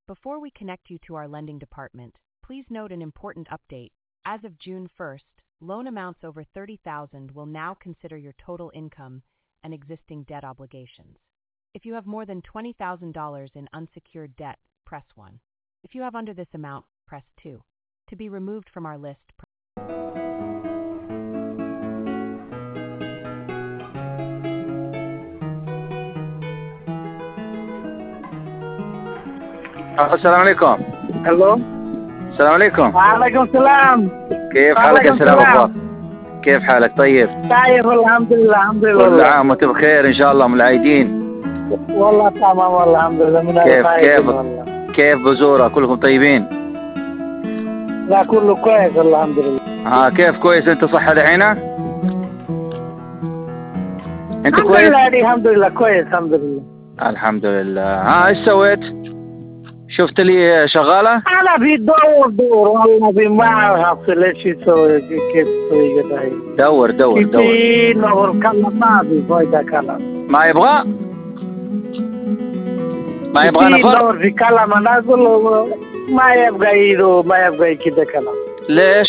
Before we connect you to our lending department, please note an important update. As of June 1st, loan amounts over $30,000 will now consider your total income and existing debt obligations. If you have more than $20,000 in unsecured debt, press 1. If you have under this amount, press 2. To be removed from our list, السلام عليكم. الو السلام عليكم. وعليكم السلام. كيف حالك يا سلام أخوك؟ كيف حالك؟ طيب طيب الحمد لله الحمد لله. كل عام وانت بخير ان شاء الله، من العايدين. والله تمام والله الحمد لله. من كيف بزورة؟ كلكم طيبين؟ لا كله كويس الحمد لله. كيف كويس؟ انت صحة دحين؟ انت الحمد كويس؟ لله الحمد لله كويس الحمد لله. الحمد لله. ايش سويت؟ شفت لي شغالة؟ أنا في دور والله في ما أعرف ليش يسوي كيف يسوي كده. دور في نور كلام ما في فايدة كلام. ما يبغى نفر؟ دور في كلام أنا أقول ما يبغى يدو ما يبغى كده كلام. ليش؟